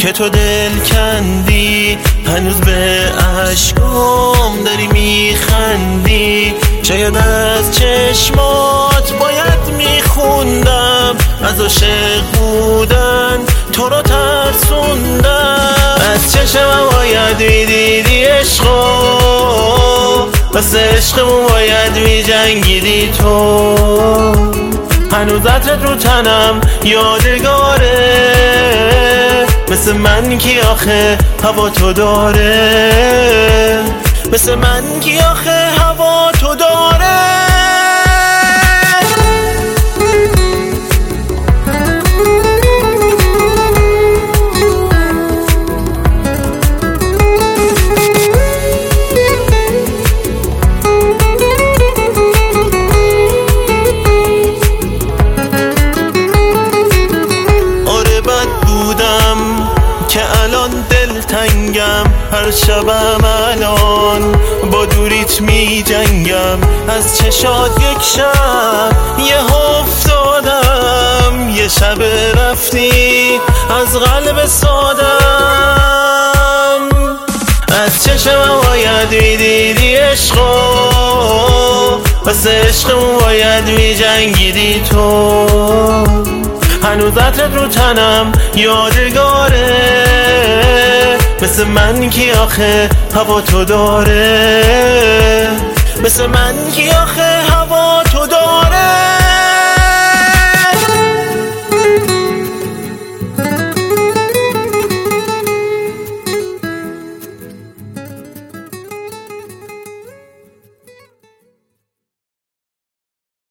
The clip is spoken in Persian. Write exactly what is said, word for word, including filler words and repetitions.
که تو دل کندی، هنوز به عشقام داری میخندی. شاید از چشمات باید میخوندم، از عاشق بودن تو رو ترسوندم. از چشمم باید میدیدی عشقو، بس عشقمون باید میجنگیدی تو. هنوز عطرت رو تنم یادگاره، مثل من کی آخه هوا تو داره، مثل من کی آخه هوا تو داره. که الان دلتنگم، هر شبم الان با دوریت می جنگم. از چشات یک شب یه افتادم، یه شب رفتی از قلب سادم. از چشمم باید می دیدی عشقو، بس عشقمون باید می جنگیدی تو. هنوز عطرت رو تنم یادگاره، مثل من کی آخه هوا تو داره، مثل من کی آخه هوا